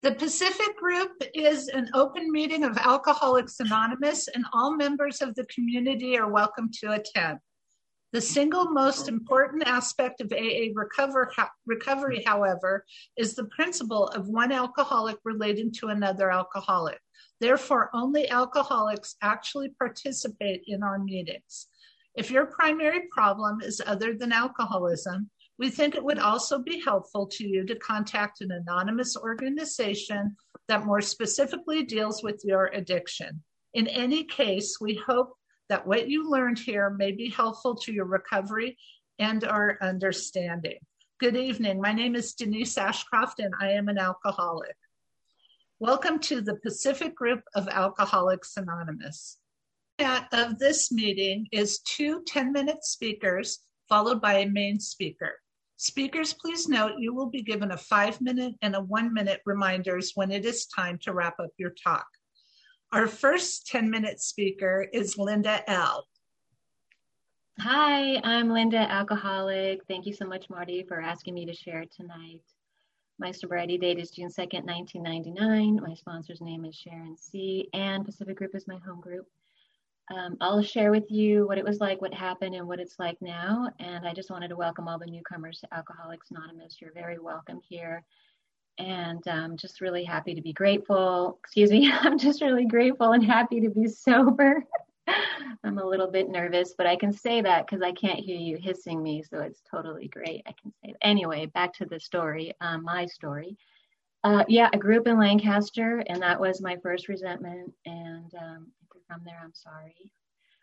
The Pacific Group is an open meeting of Alcoholics Anonymous, and all members of the community are welcome to attend. The single most important aspect of AA recovery, however, is the principle of one alcoholic relating to another alcoholic. Therefore, only alcoholics actually participate in our meetings. If your primary problem is other than alcoholism, we think it would also be helpful to you to contact an anonymous organization that more specifically deals with your addiction. In any case, we hope that what you learned here may be helpful to your recovery and our understanding. Good evening. My name is Denise Ashcroft, and I am an alcoholic. Welcome to the Pacific Group of Alcoholics Anonymous. The format of this meeting is 2 10-minute speakers followed by a main speaker. Speakers, please note you will be given a 5-minute and a 1-minute reminders when it is time to wrap up your talk. Our first 10-minute speaker is Linda L. Hi, I'm Linda, alcoholic. Thank you so much, Marty, for asking me to share tonight. My sobriety date is June 2nd, 1999. My sponsor's name is Sharon C., and Pacific Group is my home group. I'll share with you what it was like, what happened, and what it's like now. And I just wanted to welcome all the newcomers to Alcoholics Anonymous. You're very welcome here. And I'm just really happy to be grateful. I'm just really grateful and happy to be sober. I'm a little bit nervous, but I can say that because I can't hear you hissing me. So it's totally great. I can say that. Anyway, back to the story, my story. I grew up in Lancaster, and that was my first resentment. And if you're from there, I'm sorry.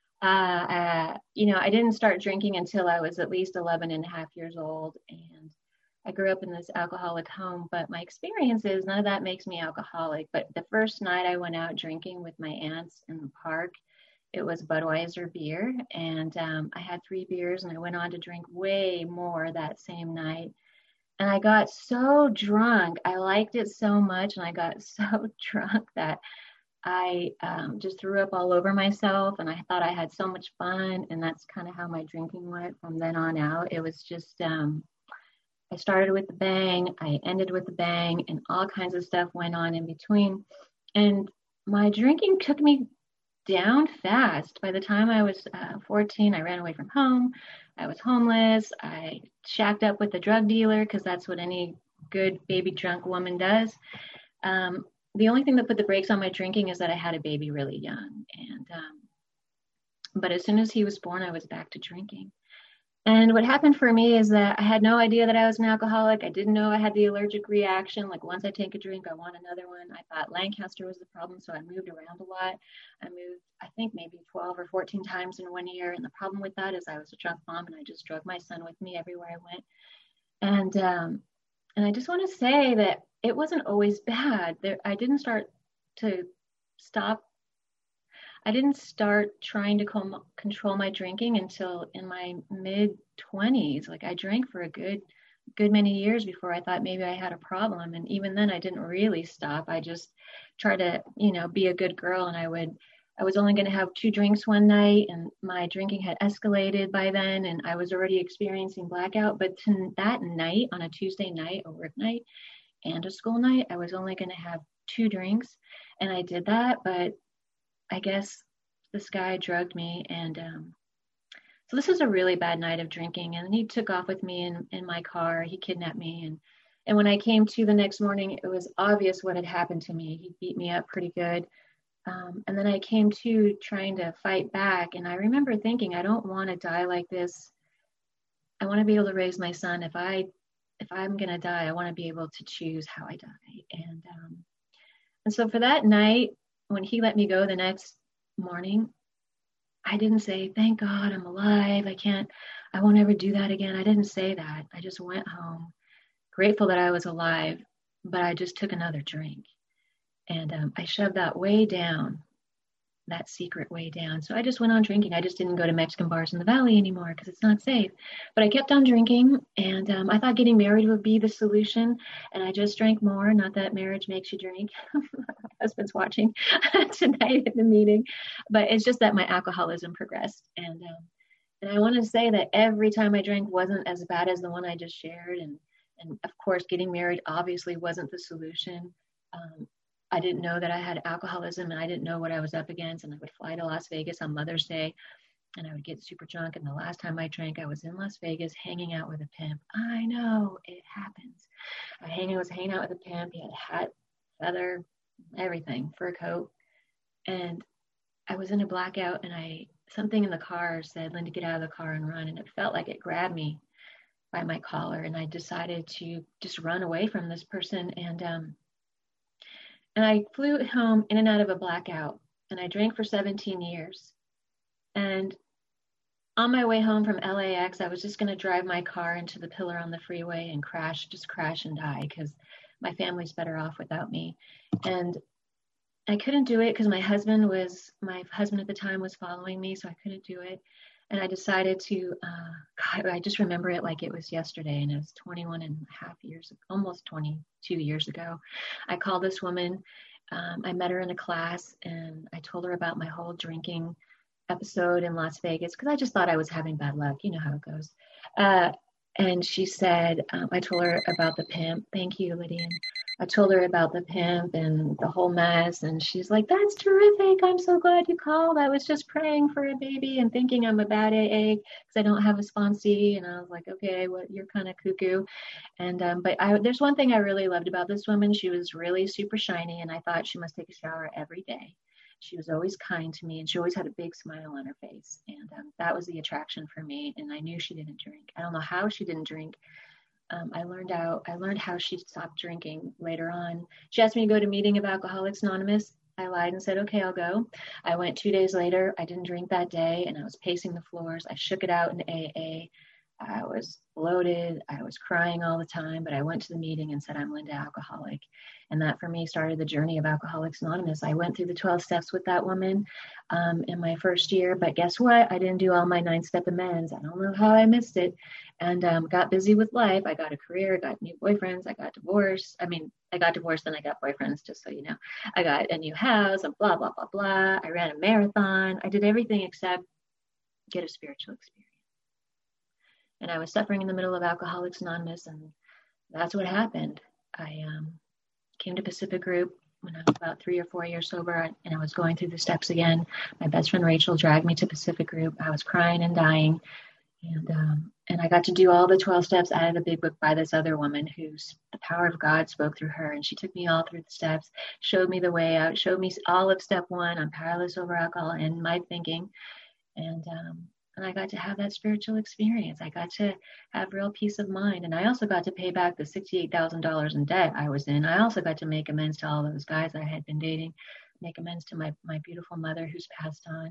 I didn't start drinking until I was at least 11 and a half years old. And I grew up in this alcoholic home, but my experiences, none of that makes me alcoholic. But the first night I went out drinking with my aunts in the park, it was Budweiser beer. And I had 3 beers, and I went on to drink way more that same night. And I got so drunk. I liked it so much, and I got so drunk that I just threw up all over myself, and I thought I had so much fun. And that's kind of how my drinking went from then on out. It was just, I started with the bang, I ended with the bang, and all kinds of stuff went on in between. And my drinking took me down fast. By the time I was 14, I ran away from home. I was homeless. I shacked up with a drug dealer because that's what any good baby drunk woman does. The only thing that put the brakes on my drinking is that I had a baby really young. But as soon as he was born, I was back to drinking. And what happened for me is that I had no idea that I was an alcoholic. I didn't know I had the allergic reaction. Like once I take a drink, I want another one. I thought Lancaster was the problem, so I moved around a lot. I moved, I think maybe 12 or 14 times in 1 year. And the problem with that is I was a drunk mom, and I just drug my son with me everywhere I went. And I just want to say that it wasn't always bad. I didn't start trying to control my drinking until in my mid-20s. Like I drank for a good many years before I thought maybe I had a problem. And even then I didn't really stop. I just tried to, be a good girl. And I was only going to have 2 drinks one night, and my drinking had escalated by then, and I was already experiencing blackout. But that night, on a Tuesday night, a work night and a school night, I was only going to have 2 drinks. And I did that, but I guess this guy drugged me, and so this was a really bad night of drinking. And he took off with me in my car. He kidnapped me, and when I came to the next morning, it was obvious what had happened to me. He beat me up pretty good, and then I came to trying to fight back. And I remember thinking, I don't want to die like this. I want to be able to raise my son. If I'm gonna die, I want to be able to choose how I die. And so for that night, when he let me go the next morning, I didn't say, thank God I'm alive. I won't ever do that again. I didn't say that. I just went home grateful that I was alive, but I just took another drink. And I shoved that way down, that secret way down. So I just went on drinking. I just didn't go to Mexican bars in the valley anymore because it's not safe. But I kept on drinking, and I thought getting married would be the solution. And I just drank more. Not that marriage makes you drink. My husband's watching tonight at the meeting. But it's just that my alcoholism progressed. And I want to say that every time I drank wasn't as bad as the one I just shared. And of course, getting married obviously wasn't the solution. I didn't know that I had alcoholism, and I didn't know what I was up against. And I would fly to Las Vegas on Mother's Day, and I would get super drunk. And the last time I drank, I was in Las Vegas hanging out with a pimp. I know, it happens. I was hanging out with a pimp. He had a hat, feather, everything, fur coat. And I was in a blackout, and something in the car said, "Linda, get out of the car and run." And it felt like it grabbed me by my collar, and I decided to just run away from this person. And I flew home in and out of a blackout, and I drank for 17 years. And on my way home from LAX, I was just going to drive my car into the pillar on the freeway and crash and die, because my family's better off without me. And I couldn't do it because my husband at the time was following me, so I couldn't do it. And I decided to, I just remember it like it was yesterday, and it was 21 and a half years, almost 22 years ago. I called this woman. I met her in a class, and I told her about my whole drinking episode in Las Vegas, because I just thought I was having bad luck. You know how it goes. And she said, I told her about the pimp. Thank you, Lydia. I told her about the pimp and the whole mess. And she's like, "That's terrific. I'm so glad you called. I was just praying for a baby and thinking I'm a bad AA because I don't have a sponsee." And I was like, "Okay, well, you're kind of cuckoo." And, but there's one thing I really loved about this woman. She was really super shiny, and I thought she must take a shower every day. She was always kind to me, and she always had a big smile on her face. And that was the attraction for me. And I knew she didn't drink. I don't know how she didn't drink. I learned how she stopped drinking later on. She asked me to go to a meeting of Alcoholics Anonymous. I lied and said, "Okay, I'll go." I went 2 days later. I didn't drink that day, and I was pacing the floors. I shook it out in AA. I was bloated. I was crying all the time, but I went to the meeting and said, "I'm Linda, alcoholic." And that for me started the journey of Alcoholics Anonymous. I went through the 12 steps with that woman in my first year, but guess what? I didn't do all my 9-step amends. I don't know how I missed it, and got busy with life. I got a career, got new boyfriends, I got divorced. I got divorced, then I got boyfriends, just so you know. I got a new house and blah, blah, blah, blah. I ran a marathon. I did everything except get a spiritual experience. And I was suffering in the middle of Alcoholics Anonymous, and that's what happened. I came to Pacific Group when I was about 3 or 4 years sober, and I was going through the steps again. My best friend Rachel dragged me to Pacific Group. I was crying and dying, and I got to do all the 12 steps out of the big book by this other woman who's the power of God spoke through her, and she took me all through the steps, showed me the way out, showed me all of step 1 on powerless over alcohol and my thinking, and I got to have that spiritual experience. I got to have real peace of mind. And I also got to pay back the $68,000 in debt I was in. I also got to make amends to all those guys I had been dating, make amends to my beautiful mother who's passed on.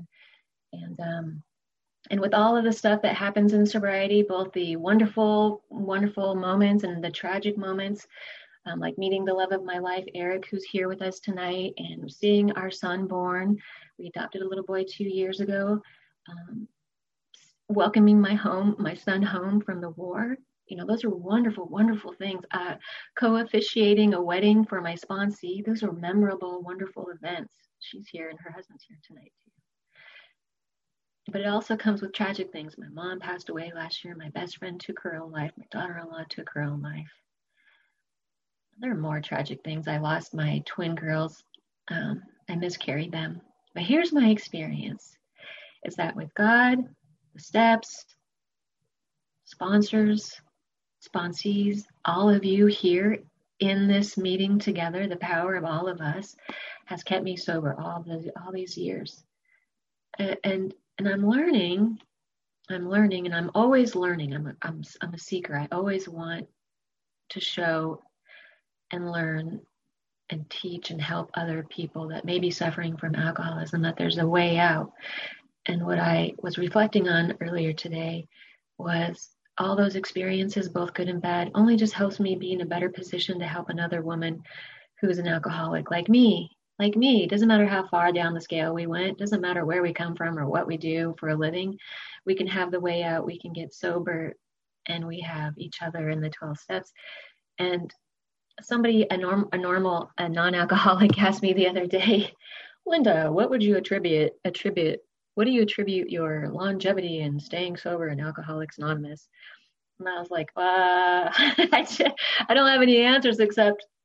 And with all of the stuff that happens in sobriety, both the wonderful, wonderful moments and the tragic moments, like meeting the love of my life, Eric, who's here with us tonight, and seeing our son born. We adopted a little boy 2 years ago. Welcoming my son home from the war. Those are wonderful, wonderful things. Co-officiating a wedding for my sponsee. Those are memorable, wonderful events. She's here and her husband's here tonight too. But it also comes with tragic things. My mom passed away last year. My best friend took her own life. My daughter-in-law took her own life. There are more tragic things. I lost my twin girls. I miscarried them. But here's my experience, is that with God, the steps, sponsors, sponsees, all of you here in this meeting together, the power of all of us has kept me sober all these years. And I'm learning, and I'm always learning. I'm a seeker. I always want to show and learn and teach and help other people that may be suffering from alcoholism, that there's a way out. And what I was reflecting on earlier today was all those experiences, both good and bad, only just helps me be in a better position to help another woman who's an alcoholic like me. It doesn't matter how far down the scale we went. It doesn't matter where we come from or what we do for a living. We can have the way out. We can get sober, and we have each other in the 12 steps. And somebody, a non-alcoholic, asked me the other day, "Linda, what would you attribute? What do you attribute your longevity in staying sober in Alcoholics Anonymous?" And I was like, I don't have any answers except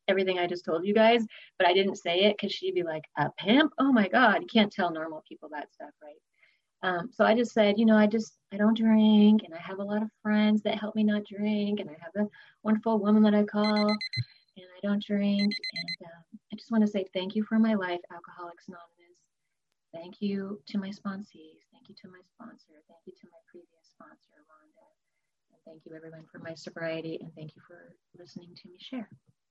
everything I just told you guys, but I didn't say it because she'd be like, a pimp? Oh my God, you can't tell normal people that stuff, right? So I just said, I don't drink, and I have a lot of friends that help me not drink, and I have a wonderful woman that I call, and I don't drink. And I just want to say thank you for my life, Alcoholics Anonymous. Thank you to my sponsees. Thank you to my sponsor. Thank you to my previous sponsor, Rhonda. And thank you, everyone, for my sobriety, and thank you for listening to me share.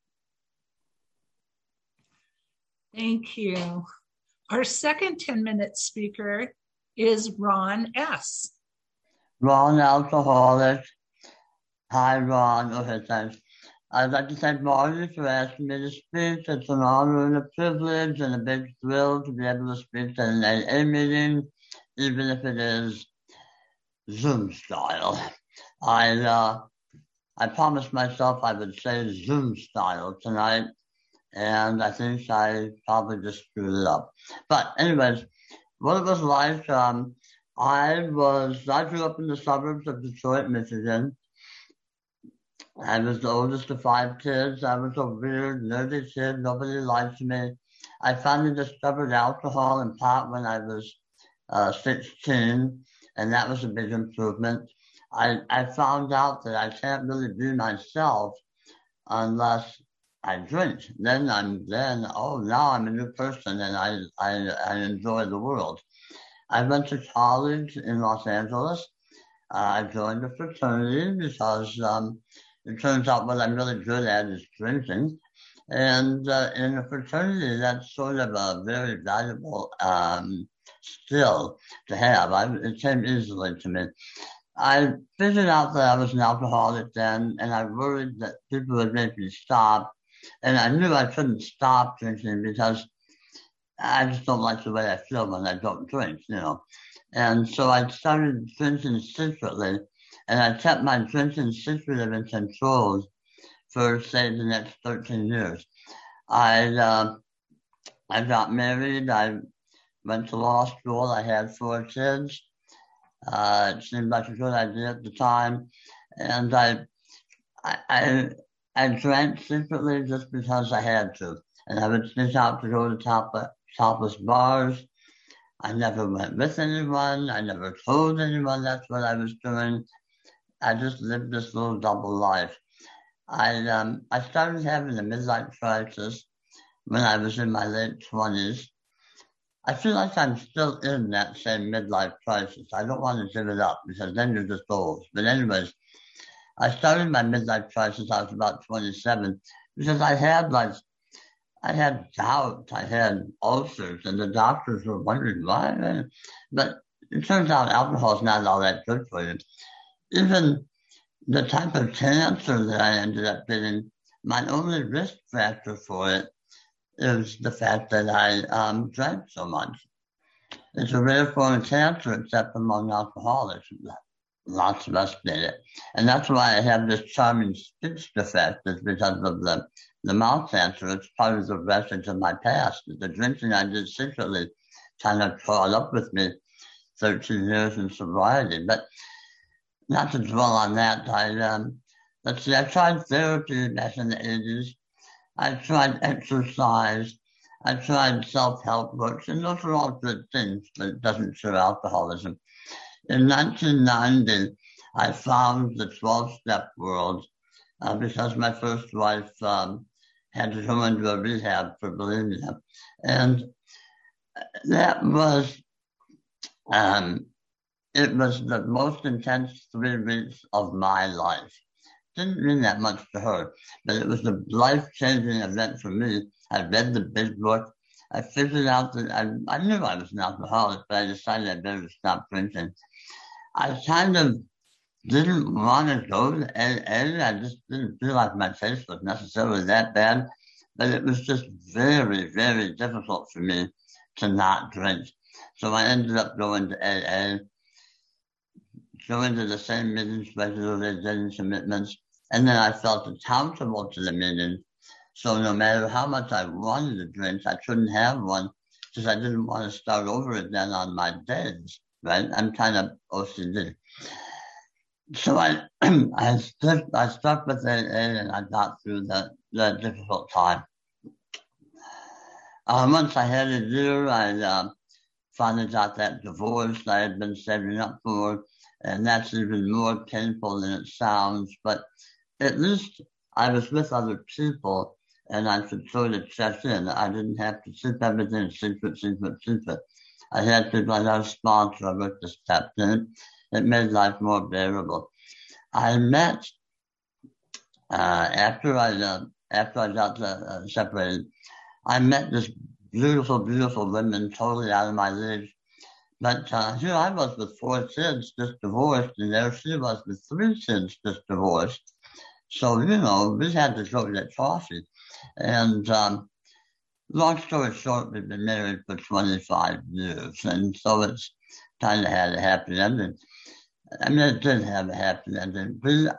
Thank you. Our second 10-minute speaker is Ron S. Ron, alcoholic. Hi, Ron. Okay, thanks. I'd like to thank Margie for asking me to speak. It's an honor and a privilege and a big thrill to be able to speak at an AA meeting, even if it is Zoom style. I promised myself I would say Zoom style tonight, and I think I probably just screwed it up. But anyways, what it was like, I grew up in the suburbs of Detroit, Michigan. I was the oldest of 5 kids. I was a weird, nerdy kid. Nobody liked me. I finally discovered alcohol and pot when I was 16, and that was a big improvement. I found out that I can't really be myself unless I drink. Now I'm a new person, and I enjoy the world. I went to college in Los Angeles. I joined a fraternity because it turns out what I'm really good at is drinking. And in a fraternity, that's sort of a very valuable skill to have. It came easily to me. I figured out that I was an alcoholic then, and I worried that people would make me stop. And I knew I couldn't stop drinking because I just don't like the way I feel when I don't drink, And so I started drinking secretly, and I kept my drinking secretive and controlled for, say, the next 13 years. I got married. I went to law school. I had 4 kids. It seemed like a good idea at the time. And I drank secretly just because I had to. And I would sneak out to go to topless bars. I never went with anyone. I never told anyone that's what I was doing. I just lived this little double life. I started having a midlife crisis when I was in my late 20s. I feel like I'm still in that same midlife crisis. I don't want to give it up because then you're just old. But anyways, I started my midlife crisis. I was about 27 because I had gout, I had ulcers, and the doctors were wondering why. But it turns out alcohol is not all that good for you. Even the type of cancer that I ended up getting, my only risk factor for it is the fact that I drank so much. It's a rare form of cancer, except among alcoholics. Lots of us get it. And that's why I have this charming speech defect, is because of the mouth cancer. It's part of the wreckage of my past. The drinking I did secretly kind of caught up with me 13 years in sobriety. But not to dwell on that, I tried therapy back in the 80s. I tried exercise. I tried self-help books, and those are all good things, but it doesn't cure alcoholism. In 1990, I found the 12-step world because my first wife had to go into a rehab for bulimia. And that was, it was the most intense 3 weeks of my life. Didn't mean that much to her, but it was a life-changing event for me. I read the big book. I figured out that I knew I was an alcoholic, but I decided I better stop drinking. I kind of didn't want to go to AA. I just didn't feel like my taste was necessarily that bad, but it was just very, very difficult for me to not drink. So I ended up going to AA, going to the same meetings regularly, getting commitments, and then I felt accountable to the meetings. So no matter how much I wanted to drink, I couldn't have one because I didn't want to start over again on my days, right? I'm kind of OCD. So I stuck with AA, and I got through that difficult time. Once I had a year, I finally got that divorce I had been saving up for, and that's even more painful than it sounds, but at least I was with other people, and I could sort of check in. I didn't have to keep everything secret. I had people, I had a sponsor, I worked the steps in. It made life more bearable. I met, after I got separated, I met this beautiful woman, totally out of my league. But here I was with 4 kids just divorced, and there she was with 3 kids just divorced. So, we had to go get coffee. And long story short, we've been married for 25 years, and so it's kind of had a happy ending. I mean, it did have a happy ending.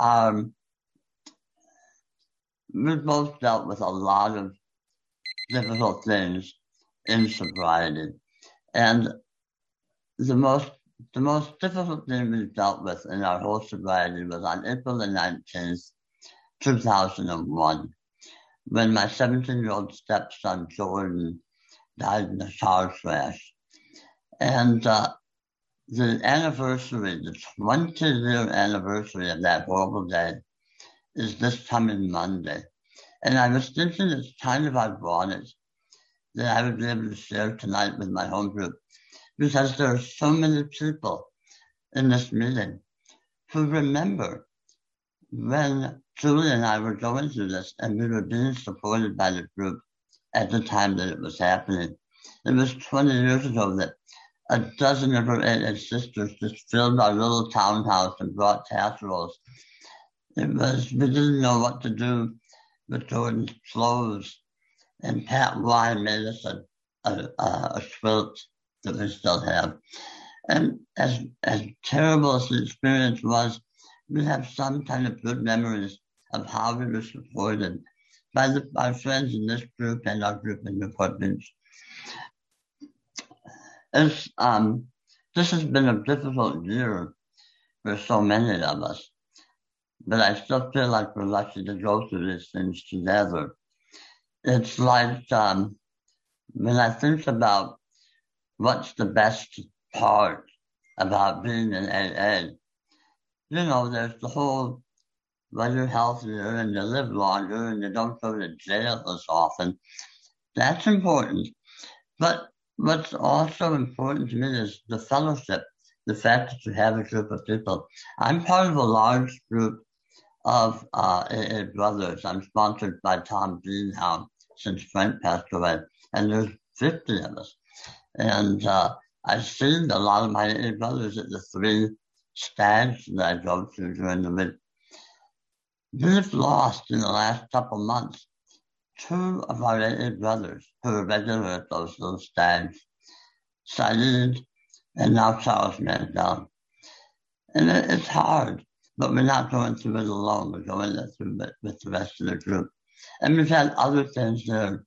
We both dealt with a lot of difficult things in sobriety. And the most difficult thing we dealt with in our whole sobriety was on April the 19th, 2001, when my 17-year-old stepson, Jordan, died in a car crash. And the anniversary, the 20-year anniversary of that horrible day is this coming Monday. And I was thinking it's kind of ironic that I would be able to share tonight with my home group, because there are so many people in this meeting who remember when Julie and I were going through this and we were being supported by the group at the time that it was happening. It was 20 years ago that a dozen of our AA sisters just filled our little townhouse and brought casseroles. We didn't know what to do with Jordan's clothes, and Pat Y made us a quilt that we still have. And as terrible as the experience was, we have some kind of good memories of how we were supported by our friends in this group and our group in Newport Beach. This has been a difficult year for so many of us, but I still feel like we're lucky to go through these things together. It's like when I think about what's the best part about being in AA, there's the whole, well, you're healthier and you live longer and you don't go to jail as often. That's important. But what's also important to me is the fellowship, the fact that you have a group of people. I'm part of a large group of AA brothers. I'm sponsored by Tom Dean now since Frank passed away, and there's 50 of us. And I've seen a lot of my AA brothers at the 3 stags that I go to during the week. We've lost in the last couple months 2 of our AA brothers who are regular at those little stags, Saeed and now Charles Mandel. And it's hard, but we're not going through it alone. We're going through it with the rest of the group. And we've had other things there,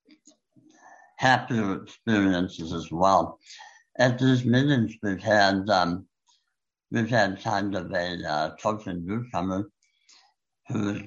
happier experiences as well. At these meetings, we've had kind of a coaching newcomer who,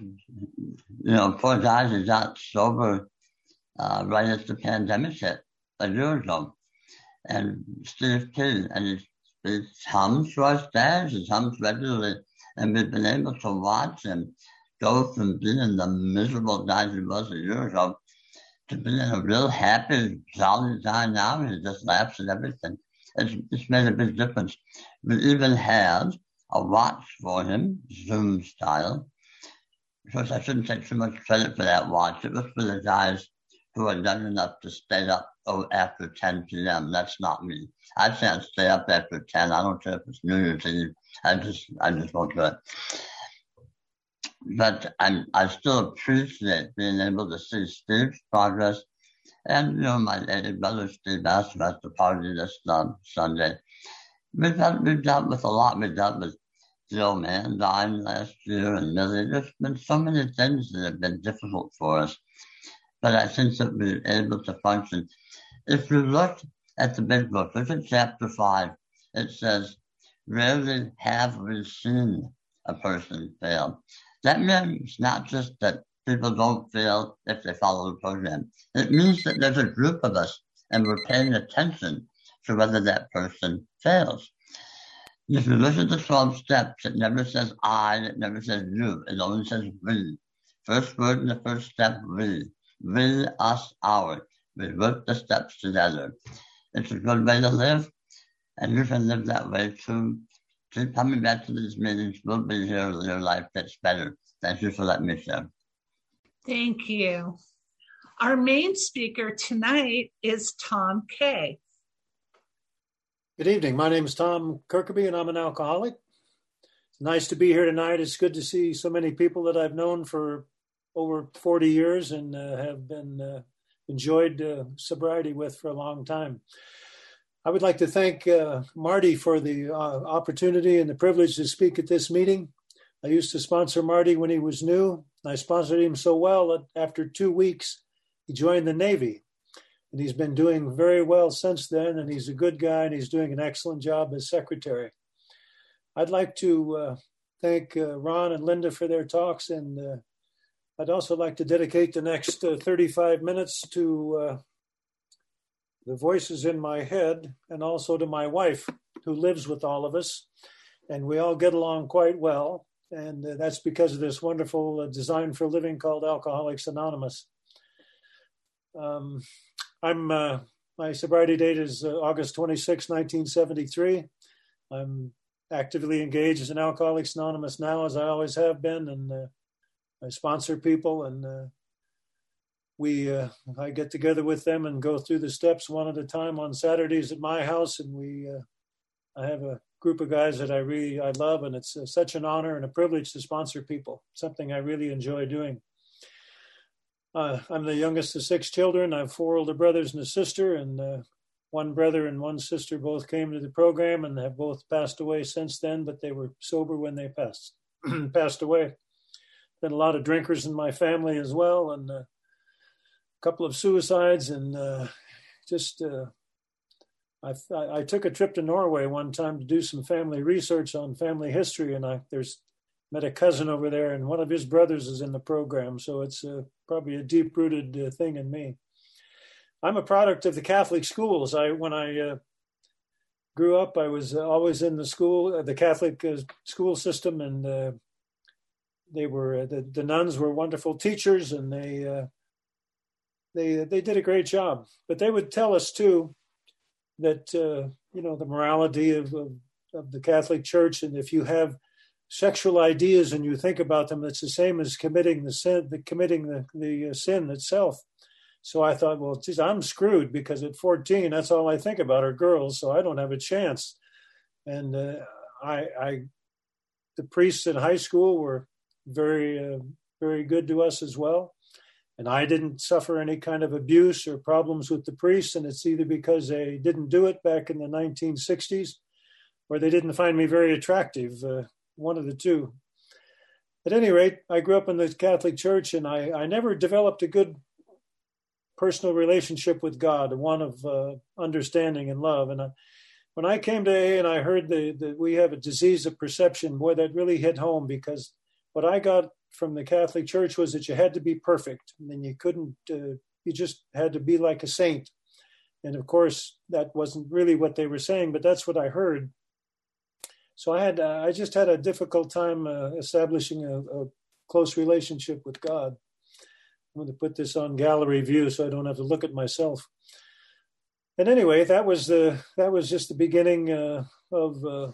poor guy, he got sober right as the pandemic hit a year ago. And Steve Key, and he comes to our stags, he comes regularly, and we've been able to watch him go from being the miserable guy he was a year ago to being a real happy, jolly guy now. He just laughs at everything. It's made a big difference. We even had a watch for him, Zoom style. Of course, I shouldn't take too much credit for that watch. It was for the guys who are young enough to stay up after 10 p.m. That's not me. I can't stay up after 10. I don't care if it's New Year's Eve. I just won't do it. But I still appreciate being able to see Steve's progress. And, my lady brother Steve asked us to party this Sunday. We've dealt with a lot. We dealt with Jill Mann dying last year and Millie. There's been so many things that have been difficult for us. But I think that we're able to function. If you look at the big book, look at chapter 5. It says, rarely have we seen a person fail. That means not just that people don't fail if they follow the program. It means that there's a group of us and we're paying attention to whether that person fails. If you look at the 12 steps, it never says I, it never says you, it only says we. First word in the first step, we. We, us, our. We work the steps together. It's a good way to live, and you can live that way too. Keep coming back to these meetings. We'll be here. Your life gets better. Thank you for letting me share. Thank you. Our main speaker tonight is Tom Kay. Good evening. My name is Tom Kirkaby, and I'm an alcoholic. It's nice to be here tonight. It's good to see so many people that I've known for over 40 years and have been enjoyed sobriety with for a long time. I would like to thank Marty for the opportunity and the privilege to speak at this meeting. I used to sponsor Marty when he was new. I sponsored him so well that after 2 weeks, he joined the Navy. And he's been doing very well since then, and he's a good guy, and he's doing an excellent job as secretary. I'd like to thank Ron and Linda for their talks, and I'd also like to dedicate the next 35 minutes to the voices in my head, and also to my wife, who lives with all of us, and we all get along quite well, and that's because of this wonderful design for living called Alcoholics Anonymous. My sobriety date is August 26, 1973. I'm actively engaged in Alcoholics Anonymous now, as I always have been, and I sponsor people, and I get together with them and go through the steps one at a time on Saturdays at my house, and I have a group of guys that I love, and it's such an honor and a privilege to sponsor people, something I really enjoy doing. I'm the youngest of 6 children. I have 4 older brothers and a sister, and one brother and one sister both came to the program and have both passed away since then, but they were sober when they passed away. Been a lot of drinkers in my family as well, and a couple of suicides, and I took a trip to Norway one time to do some family research on family history, and met a cousin over there, and one of his brothers is in the program, so it's probably a deep-rooted thing in me. I'm a product of the Catholic schools. When I grew up, I was always in the Catholic school system, and the nuns were wonderful teachers, and they did a great job. But they would tell us too that the morality of the Catholic Church, and if you have sexual ideas and you think about them, it's the same as committing the sin itself. So I thought, well, geez, I'm screwed, because at 14, that's all I think about are girls, so I don't have a chance. And the priests in high school were very, very good to us as well. And I didn't suffer any kind of abuse or problems with the priests, and it's either because they didn't do it back in the 1960s or they didn't find me very attractive, one of the two. At any rate, I grew up in the Catholic Church, and I never developed a good personal relationship with God, one of understanding and love. And when I came to AA and I heard that we have a disease of perception, boy, that really hit home, because what I got from the Catholic Church was that you had to be perfect, and you couldn't, you just had to be like a saint. And of course, that wasn't really what they were saying, but that's what I heard. So I just had a difficult time establishing a close relationship with God. I'm going to put this on gallery view so I don't have to look at myself. And anyway, that was just the beginning of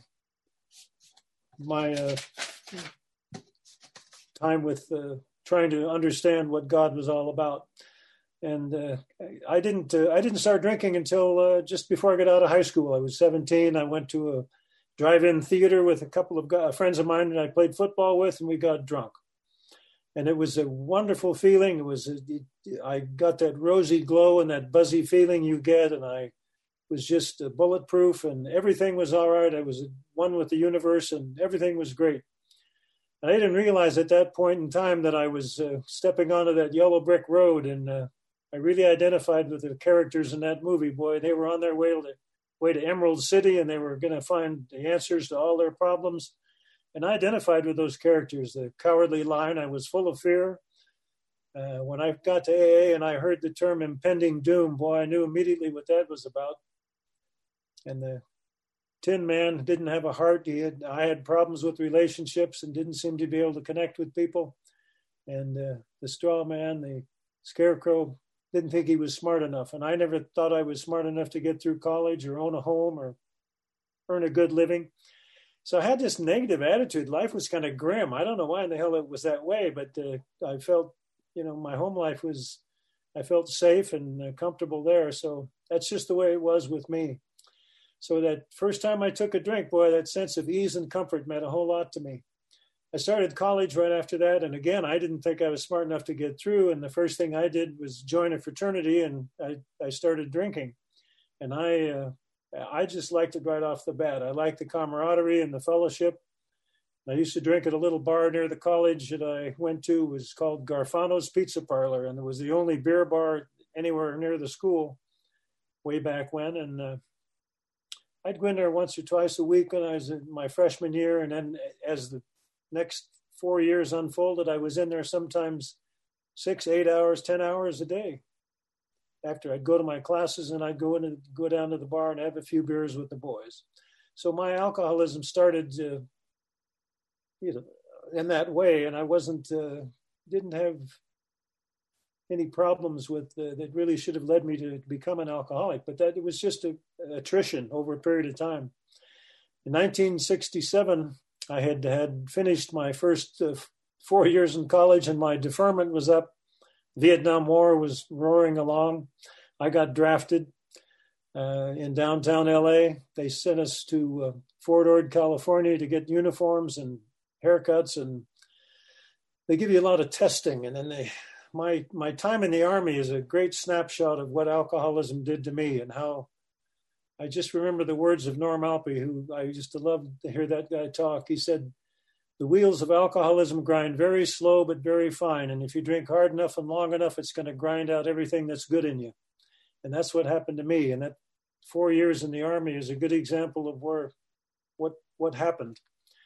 my time with trying to understand what God was all about. And I didn't start drinking until just before I got out of high school. I was 17. I went to a drive-in theater with a couple of friends of mine that I played football with, and we got drunk. And it was a wonderful feeling. I got that rosy glow and that buzzy feeling you get, and I was just bulletproof, and everything was all right. I was one with the universe, and everything was great. And I didn't realize at that point in time that I was stepping onto that yellow brick road, and I really identified with the characters in that movie. Boy, they were on their way to Emerald City, and they were going to find the answers to all their problems. And I identified with those characters. The Cowardly Lion, I was full of fear. When I got to AA and I heard the term impending doom, boy, I knew immediately what that was about. And the Tin Man didn't have a heart. I had problems with relationships and didn't seem to be able to connect with people. And the Straw Man, the Scarecrow, didn't think he was smart enough. And I never thought I was smart enough to get through college or own a home or earn a good living. So I had this negative attitude. Life was kind of grim. I don't know why in the hell it was that way, but I felt, my home life I felt safe and comfortable there. So that's just the way it was with me. So that first time I took a drink, boy, that sense of ease and comfort meant a whole lot to me. I started college right after that. And again, I didn't think I was smart enough to get through. And the first thing I did was join a fraternity, and I started drinking. And I just liked it right off the bat. I liked the camaraderie and the fellowship. I used to drink at a little bar near the college that I went to. It was called Garfano's Pizza Parlor. And it was the only beer bar anywhere near the school way back when. And I'd go in there once or twice a week when I was in my freshman year. And then as the next 4 years unfolded, I was in there sometimes 6, 8 hours, 10 hours a day. After I'd go to my classes, and I'd go down to the bar and have a few beers with the boys. So my alcoholism started, in that way, and I didn't have any problems with that really should have led me to become an alcoholic. But that it was just attrition over a period of time. In 1967, I had finished my first 4 years in college, and my deferment was up. Vietnam War was roaring along. I got drafted in downtown LA. They sent us to Fort Ord, California to get uniforms and haircuts, and they give you a lot of testing. And then my time in the Army is a great snapshot of what alcoholism did to me, and how I just remember the words of Norm Alpe, who I used to love to hear that guy talk. He said, "The wheels of alcoholism grind very slow but very fine. And if you drink hard enough and long enough, it's going to grind out everything that's good in you." And that's what happened to me. And that 4 years in the Army is a good example of what happened.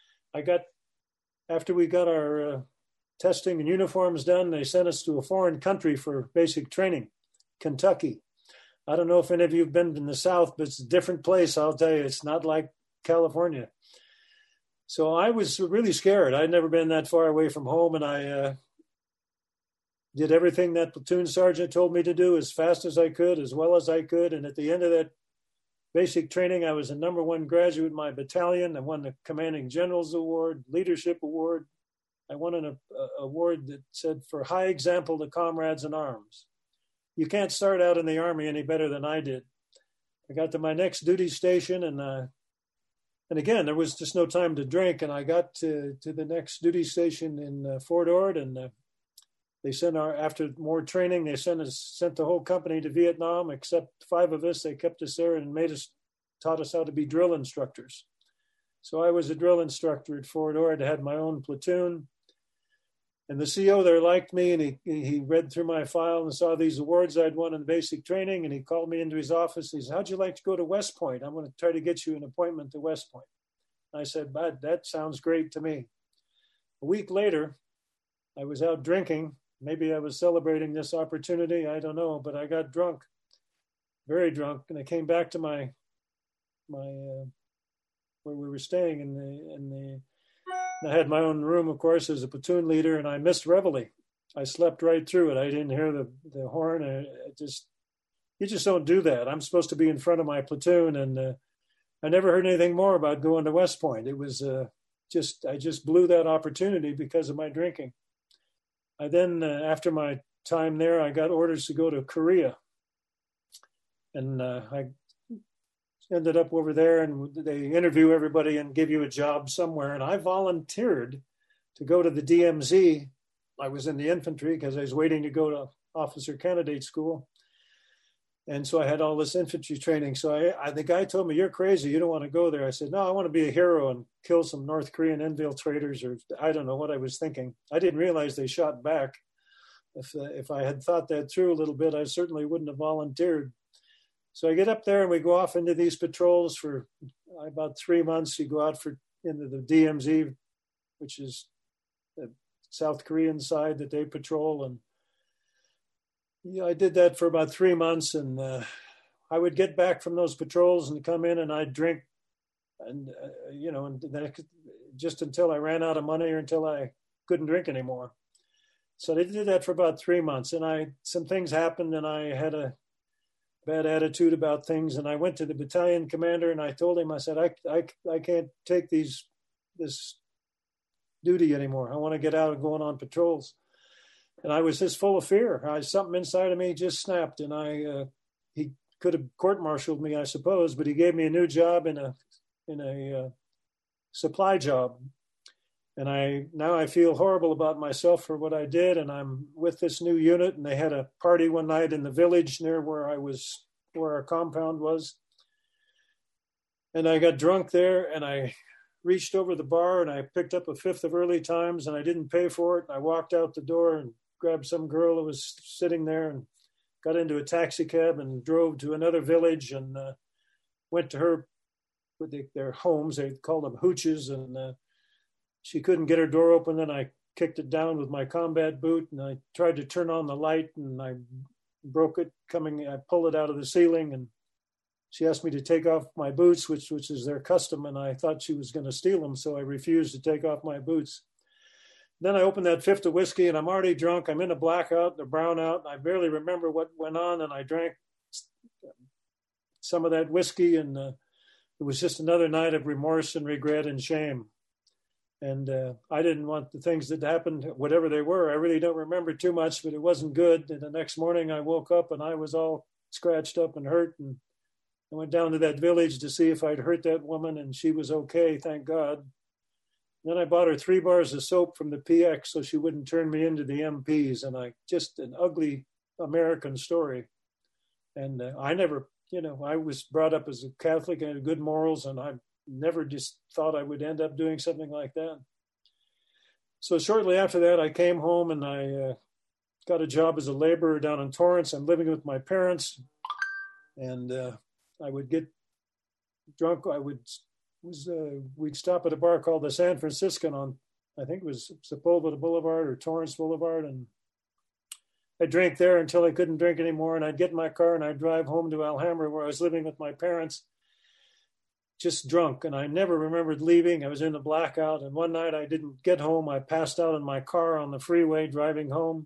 After we got our testing and uniforms done, they sent us to a foreign country for basic training, Kentucky. I don't know if any of you have been in the South, but it's a different place. I'll tell you, it's not like California. So I was really scared. I'd never been that far away from home, and I did everything that platoon sergeant told me to do as fast as I could, as well as I could. And at the end of that basic training, I was a #1 graduate in my battalion. I won the Commanding General's Award, Leadership Award. I won an award that said, "For high example to comrades in arms." You can't start out in the Army any better than I did. I got to my next duty station, and again, there was just no time to drink. And I got to the next duty station in Fort Ord, and they after more training, they sent the whole company to Vietnam, except 5 of us. They kept us there and taught us how to be drill instructors. So I was a drill instructor at Fort Ord. I had my own platoon. And the CO there liked me, and he read through my file and saw these awards I'd won in basic training, and he called me into his office. He said, "How'd you like to go to West Point? I'm going to try to get you an appointment to West Point." I said, "Bud, that sounds great to me." A week later, I was out drinking. Maybe I was celebrating this opportunity. I don't know, but I got drunk, very drunk, and I came back to my where we were staying I had my own room, of course, as a platoon leader, and I missed Reveille. I slept right through it. I didn't hear the horn. You just don't do that. I'm supposed to be in front of my platoon, and I never heard anything more about going to West Point. It was I just blew that opportunity because of my drinking. I then, after my time there, I got orders to go to Korea, and I ended up over there, and they interview everybody and give you a job somewhere. And I volunteered to go to the DMZ. I was in the infantry because I was waiting to go to officer candidate school. And so I had all this infantry training. So the guy told me, "You're crazy. You don't want to go there." I said, "No, I want to be a hero and kill some North Korean infiltrators," or I don't know what I was thinking. I didn't realize they shot back. If I had thought that through a little bit, I certainly wouldn't have volunteered. So I get up there, and we go off into these patrols for about 3 months. You go out into the DMZ, which is the South Korean side that they patrol. And I did that for about 3 months, and I would get back from those patrols and come in and I'd drink, and and then just until I ran out of money or until I couldn't drink anymore. So I did that for about 3 months, and some things happened, and I had a bad attitude about things, and I went to the battalion commander and I told him, I said, I can't take this duty anymore. I want to get out and going on patrols. And I was just full of fear. Something inside of me just snapped, and he could have court-martialed me, I suppose, but he gave me a new job in a supply job. And now I feel horrible about myself for what I did. And I'm with this new unit, and they had a party one night in the village near where our compound was. And I got drunk there, and I reached over the bar and I picked up a fifth of early times, and I didn't pay for it. And I walked out the door and grabbed some girl who was sitting there and got into a taxi cab and drove to another village and went to her with their homes. They called them hooches, and she couldn't get her door open. Then I kicked it down with my combat boot, and I tried to turn on the light, and I broke it. I pulled it out of the ceiling, and she asked me to take off my boots, which is their custom, and I thought she was going to steal them, so I refused to take off my boots. Then I opened that fifth of whiskey, and I'm already drunk. I'm in a blackout, a brownout. I barely remember what went on, and I drank some of that whiskey, and it was just another night of remorse and regret and shame. And I didn't want the things that happened, whatever they were. I really don't remember too much, but it wasn't good. And the next morning I woke up and I was all scratched up and hurt. And I went down to that village to see if I'd hurt that woman, and she was okay, thank God. Then I bought her 3 bars of soap from the PX so she wouldn't turn me into the MPs. And just an ugly American story. And I never, I was brought up as a Catholic and had good morals, and I never just thought I would end up doing something like that. So shortly after that, I came home and I got a job as a laborer down in Torrance. I'm living with my parents, and I would get drunk. We'd stop at a bar called the San Franciscan on, I think it was Sepulveda Boulevard or Torrance Boulevard, and I'd drink there until I couldn't drink anymore, and I'd get in my car and I'd drive home to Alhambra, where I was living with my parents, just drunk. And I never remembered leaving. I was in a blackout, and one night I didn't get home. I passed out in my car on the freeway driving home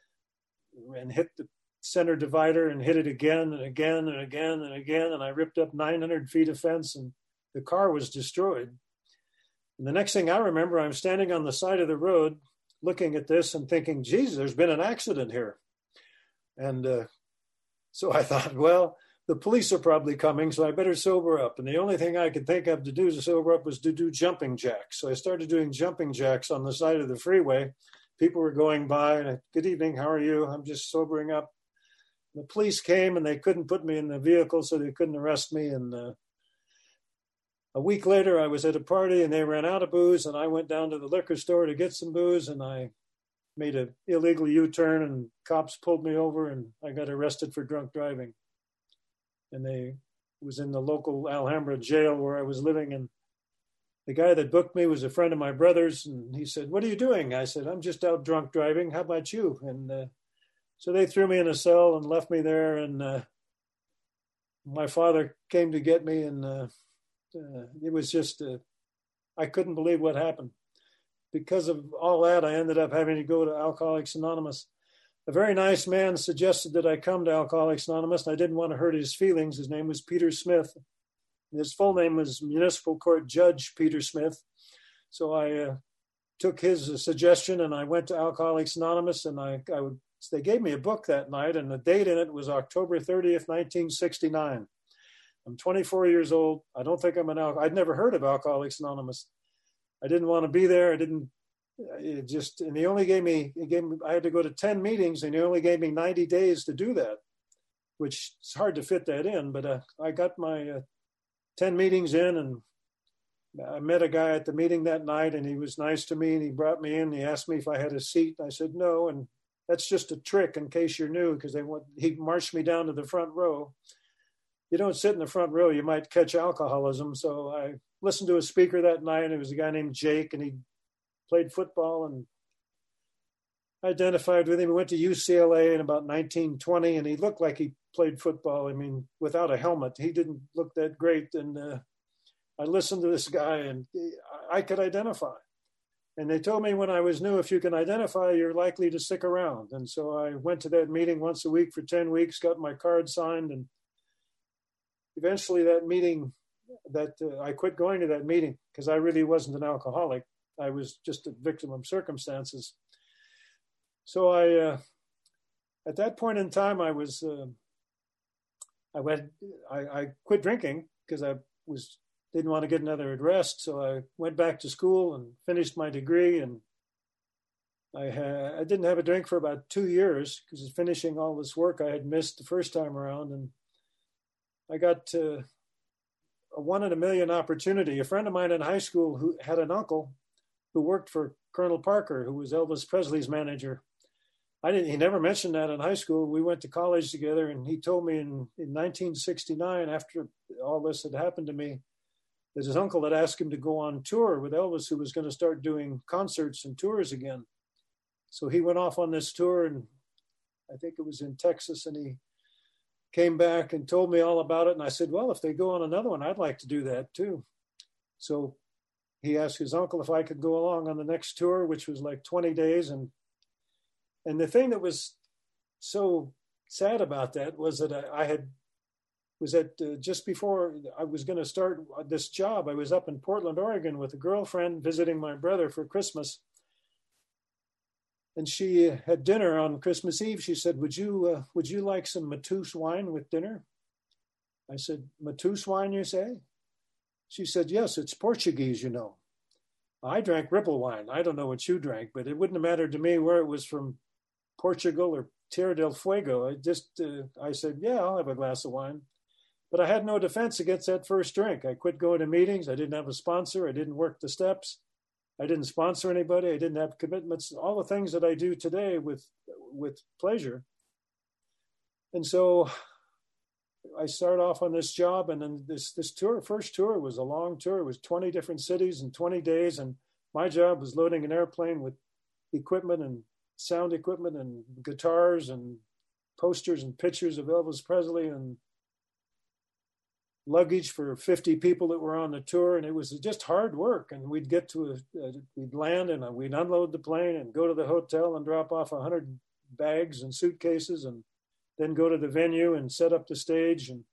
and hit the center divider and hit it again and again and again and again, and I ripped up 900 feet of fence, and the car was destroyed. And the next thing I remember, I'm standing on the side of the road looking at this and thinking, geez, there's been an accident here. And so I thought, well, the police are probably coming, so I better sober up. And the only thing I could think of to do to sober up was to do jumping jacks. So I started doing jumping jacks on the side of the freeway. People were going by, and good evening, how are you? I'm just sobering up. The police came, and they couldn't put me in the vehicle, so they couldn't arrest me. And a week later, I was at a party, and they ran out of booze, and I went down to the liquor store to get some booze, and I made an illegal U-turn, and cops pulled me over, and I got arrested for drunk driving. And they was in the local Alhambra jail where I was living. And the guy that booked me was a friend of my brother's. And he said, what are you doing? I said, I'm just out drunk driving. How about you? And so they threw me in a cell and left me there. And my father came to get me. And it was just, I couldn't believe what happened. Because of all that, I ended up having to go to Alcoholics Anonymous. A very nice man suggested that I come to Alcoholics Anonymous, and I didn't want to hurt his feelings. His name was Peter Smith. His full name was Municipal Court Judge Peter Smith. So I took his suggestion, and I went to Alcoholics Anonymous, and they gave me a book that night, and the date in it was October 30th, 1969. I'm 24 years old. I don't think I'm an alcoholic. I'd never heard of Alcoholics Anonymous. I didn't want to be there. and he only gave me, I had to go to 10 meetings, and he only gave me 90 days to do that, which it's hard to fit that in. But I got my 10 meetings in, and I met a guy at the meeting that night, and he was nice to me, and he brought me in. He asked me if I had a seat. I said no, and that's just a trick in case you're new, because he marched me down to the front row. You don't sit in the front row, you might catch alcoholism. So I listened to a speaker that night, and it was a guy named Jake, and he played football, and identified with him. He went to UCLA in about 1920, and he looked like he played football. I mean, without a helmet, he didn't look that great. And I listened to this guy, and I could identify. And they told me when I was new, if you can identify, you're likely to stick around. And so I went to that meeting once a week for 10 weeks, got my card signed, and eventually that meeting, I quit going to that meeting because I really wasn't an alcoholic. I was just a victim of circumstances. So at that point in time, I quit drinking because I didn't want to get another arrest. So I went back to school and finished my degree. And I didn't have a drink for about 2 years because finishing all this work I had missed the first time around. And I got a 1 in a million opportunity. A friend of mine in high school who had an uncle who worked for Colonel Parker, who was Elvis Presley's manager. He never mentioned that in high school. We went to college together, and he told me in 1969, after all this had happened to me, that his uncle had asked him to go on tour with Elvis, who was going to start doing concerts and tours again. So he went off on this tour, and I think it was in Texas, and he came back and told me all about it. And I said, well, if they go on another one, I'd like to do that too. So he asked his uncle if I could go along on the next tour, which was like 20 days. And the thing that was so sad about that was that just before I was going to start this job, I was up in Portland, Oregon with a girlfriend visiting my brother for Christmas. And she had dinner on Christmas Eve. She said, would you like some Mateus wine with dinner? I said, Mateus wine, you say? She said, yes, it's Portuguese, you know. I drank Ripple wine. I don't know what you drank, but it wouldn't have mattered to me where it was from, Portugal or Tierra del Fuego. I said, yeah, I'll have a glass of wine. But I had no defense against that first drink. I quit going to meetings. I didn't have a sponsor. I didn't work the steps. I didn't sponsor anybody. I didn't have commitments, all the things that I do today with pleasure. And so I started off on this job, and then this first tour was a long tour. It was 20 different cities in 20 days. And my job was loading an airplane with equipment and sound equipment and guitars and posters and pictures of Elvis Presley and luggage for 50 people that were on the tour. And it was just hard work. And we'd get to we'd land and we'd unload the plane and go to the hotel and drop off 100 bags and suitcases and then go to the venue and set up the stage. And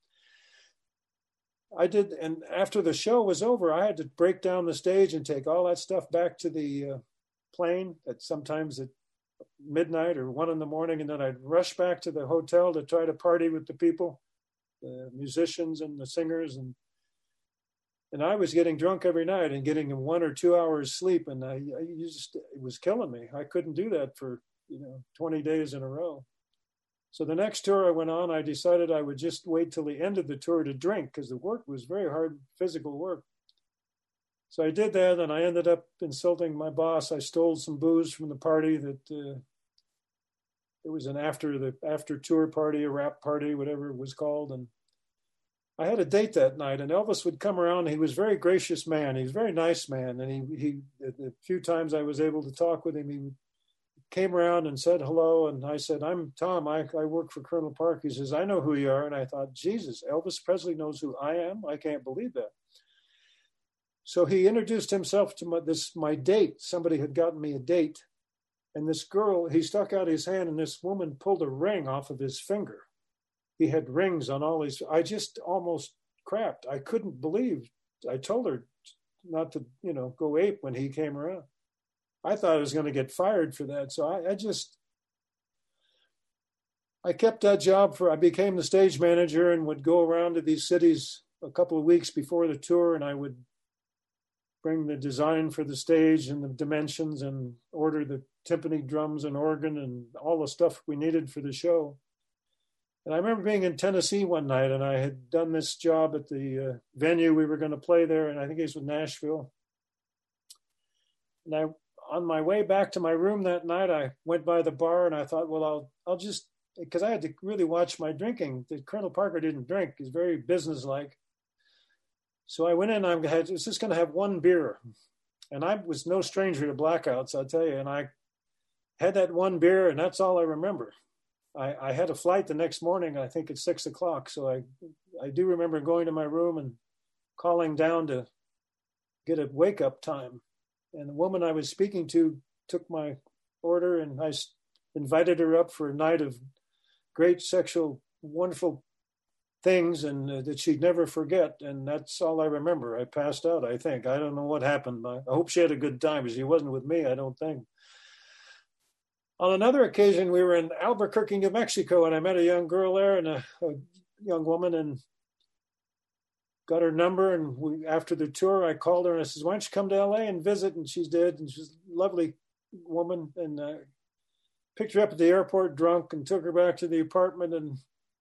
I did. And after the show was over, I had to break down the stage and take all that stuff back to the plane sometimes at midnight or 1 a.m. And then I'd rush back to the hotel to try to party with the people, the musicians and the singers. And I was getting drunk every night and getting 1 or 2 hours sleep. And it was killing me. I couldn't do that for, 20 days in a row. So the next tour I went on, I decided I would just wait till the end of the tour to drink because the work was very hard physical work. So I did that, and I ended up insulting my boss. I stole some booze from the party that it was an after tour party, a rap party, whatever it was called. And I had a date that night, and Elvis would come around. He was a very gracious man. He was a very nice man. And he the few times I was able to talk with him, he came around and said hello. And I said, I'm Tom. I work for Colonel Park. He says, I know who you are. And I thought, Jesus, Elvis Presley knows who I am? I can't believe that. So he introduced himself to my date. Somebody had gotten me a date. And this girl, he stuck out his hand, and this woman pulled a ring off of his finger. He had rings on all his, I just almost crapped. I couldn't believe. I told her not to, go ape when he came around. I thought I was going to get fired for that. So I kept that job I became the stage manager and would go around to these cities a couple of weeks before the tour, and I would bring the design for the stage and the dimensions and order the timpani drums and organ and all the stuff we needed for the show. And I remember being in Tennessee one night, and I had done this job at the venue we were going to play there, and I think it was with Nashville. And on my way back to my room that night, I went by the bar, and I thought, well, I'll just, because I had to really watch my drinking. Colonel Parker didn't drink. He's very businesslike. So I went in, I was just going to have one beer. And I was no stranger to blackouts, I'll tell you. And I had that one beer, and that's all I remember. I had a flight the next morning, I think at 6 o'clock. So I do remember going to my room and calling down to get a wake up time. And the woman I was speaking to took my order, and I invited her up for a night of great sexual, wonderful things, and that she'd never forget. And that's all I remember. I passed out, I think. I don't know what happened. I hope she had a good time, because she wasn't with me, I don't think. On another occasion, we were in Albuquerque, New Mexico, and I met a young girl there and a young woman, and got her number. And after the tour, I called her and I said, "Why don't you come to LA and visit?" And she did. And she's a lovely woman. And picked her up at the airport drunk and took her back to the apartment. And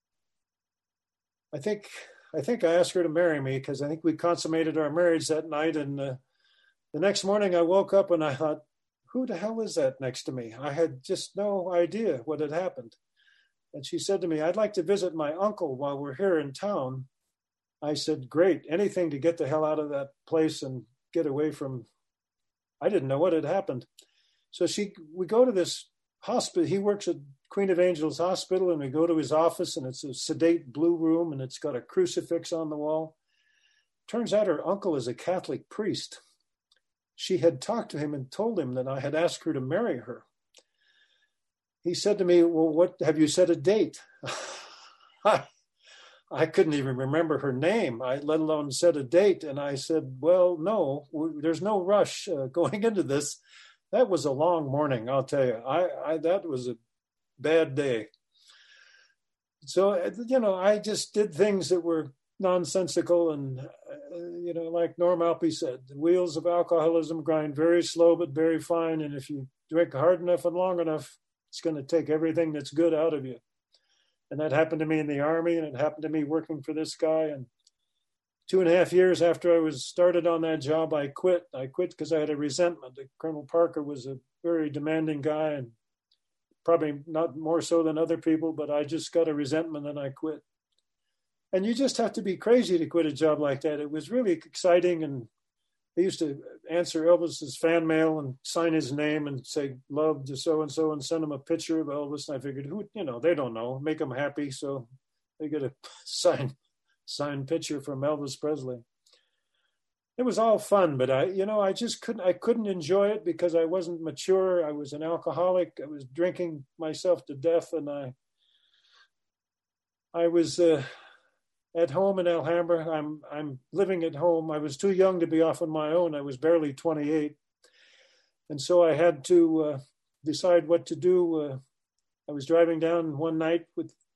I think I asked her to marry me, because I think we consummated our marriage that night. And the next morning I woke up and I thought, who the hell is that next to me? I had just no idea what had happened. And she said to me, "I'd like to visit my uncle while we're here in town." I said, "Great, anything to get the hell out of that place and get away from," I didn't know what had happened. So we go to this hospital. He works at Queen of Angels Hospital, and we go to his office, and it's a sedate blue room, and it's got a crucifix on the wall. Turns out her uncle is a Catholic priest. She had talked to him and told him that I had asked her to marry her. He said to me, "Well, what have you set a date?" I couldn't even remember her name, let alone set a date. And I said, "Well, no, there's no rush going into this." That was a long morning, I'll tell you. That was a bad day. So, I just did things that were nonsensical. And, like Norm Alpe said, the wheels of alcoholism grind very slow but very fine. And if you drink hard enough and long enough, it's going to take everything that's good out of you. And that happened to me in the Army, and it happened to me working for this guy. And 2.5 years after I was started on that job, I quit. I quit because I had a resentment. Colonel Parker was a very demanding guy, and probably not more so than other people, but I just got a resentment and I quit. And you just have to be crazy to quit a job like that. It was really exciting, and I used to answer Elvis's fan mail and sign his name and say, "Love to so-and-so," and send him a picture of Elvis. And I figured, they don't know, make them happy. So they get a signed picture from Elvis Presley. It was all fun, but I just couldn't enjoy it because I wasn't mature. I was an alcoholic. I was drinking myself to death. And I was at home in Alhambra. I'm living at home. I was too young to be off on my own. I was barely 28. And so I had to decide what to do. I was driving down one night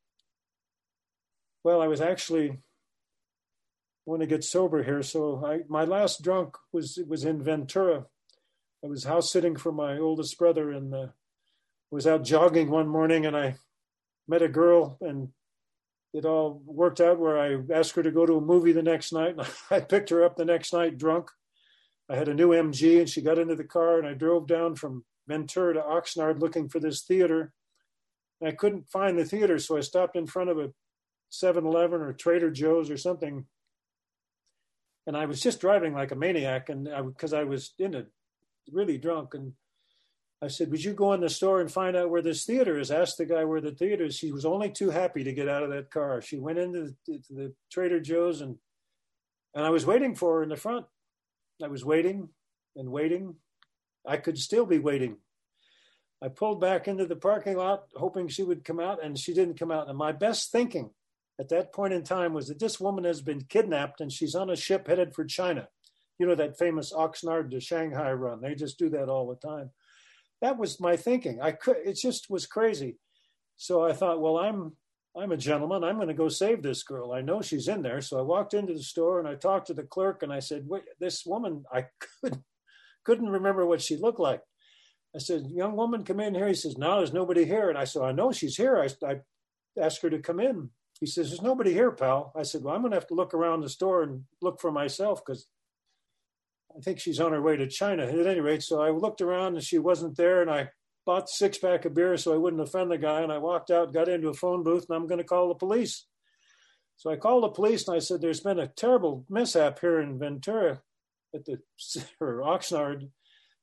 I was actually, want to get sober here. So my last drunk was in Ventura. I was house sitting for my oldest brother, and was out jogging one morning, and I met a girl, and it all worked out where I asked her to go to a movie the next night. And I picked her up the next night drunk. I had a new MG, and she got into the car, and I drove down from Ventura to Oxnard looking for this theater. And I couldn't find the theater, so I stopped in front of a 7-Eleven or Trader Joe's or something. And I was just driving like a maniac, and because I was really drunk. And I said, "Would you go in the store and find out where this theater is?" Asked the guy where the theater is. She was only too happy to get out of that car. She went into the Trader Joe's, and I was waiting for her in the front. I was waiting and waiting. I could still be waiting. I pulled back into the parking lot, hoping she would come out, and she didn't come out. And my best thinking at that point in time was that this woman has been kidnapped, and she's on a ship headed for China. That famous Oxnard to Shanghai run. They just do that all the time. That was my thinking. It just was crazy. So I thought, well, I'm a gentleman. I'm going to go save this girl. I know she's in there. So I walked into the store and I talked to the clerk, and I said, "Wait, this woman," I couldn't remember what she looked like. I said, "Young woman, come in here." He says, "No, there's nobody here." And I said, "I know she's here." I asked her to come in. He says, "There's nobody here, pal." I said, "Well, I'm going to have to look around the store and look for myself, because I think she's on her way to China." At any rate, so I looked around and she wasn't there, and I bought 6-pack of beer so I wouldn't offend the guy, and I walked out, got into a phone booth, and I'm going to call the police. So I called the police, and I said, "There's been a terrible mishap here in Ventura at Oxnard.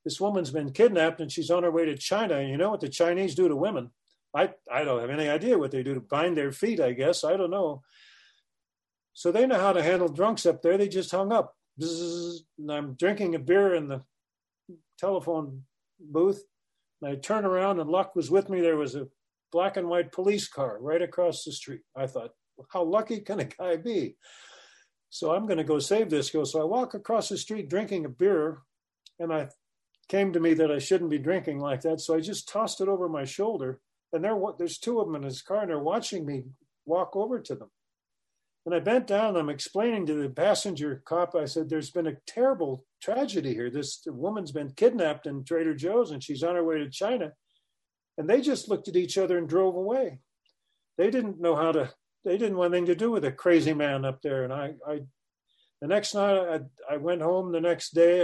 this woman's been kidnapped and she's on her way to China. And you know what the Chinese do to women? I don't have any idea what they do to bind their feet, I guess. I don't know. So they know how to handle drunks up there. They just hung up. Bzzz, and I'm drinking a beer in the telephone booth. And I turn around and luck was with me. There was a black and white police car right across the street. I thought, how lucky can a guy be? So I'm going to go save this girl. So I walk across the street drinking a beer, and I came to me that I shouldn't be drinking like that. So I just tossed it over my shoulder, and there's two of them in his car, and they're watching me walk over to them. And I bent down, and I'm explaining to the passenger cop, I said, there's been a terrible tragedy here. This woman's been kidnapped in Trader Joe's, and she's on her way to China. And they just looked at each other and drove away. They didn't want anything to do with a crazy man up there. And the next night, I went home the next day.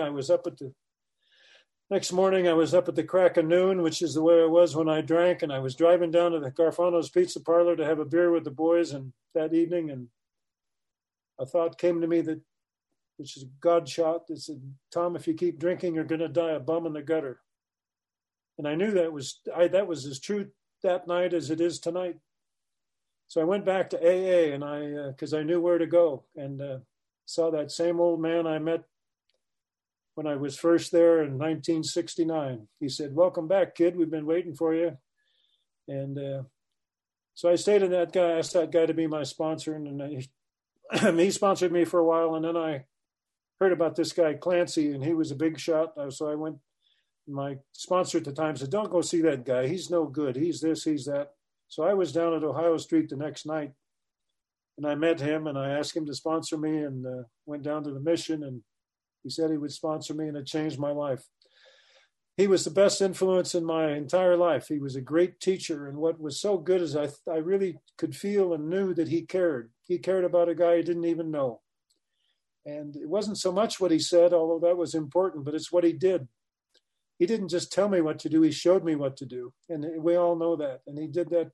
Next morning, I was up at the crack of noon, which is the way I was when I drank. And I was driving down to the Garfano's Pizza Parlor to have a beer with the boys that evening. And a thought came to me which is a God shot, that said, Tom, if you keep drinking, you're going to die a bum in the gutter. And I knew that was as true that night as it is tonight. So I went back to AA, and because I knew where to go, and saw that same old man I met when I was first there in 1969. He said, welcome back, kid. We've been waiting for you. And so I stayed in that guy, asked that guy to be my sponsor, and he sponsored me for a while. And then I heard about this guy, Clancy, and he was a big shot. So I went, my sponsor at the time said, don't go see that guy. He's no good. He's this, he's that. So I was down at Ohio Street the next night, and I met him, and I asked him to sponsor me, and went down to the mission, and he said he would sponsor me, and it changed my life. He was the best influence in my entire life. He was a great teacher, and what was so good is I really could feel and knew that he cared. He cared about a guy he didn't even know. And it wasn't so much what he said, although that was important, but it's what he did. He didn't just tell me what to do, he showed me what to do. And we all know that. And he did that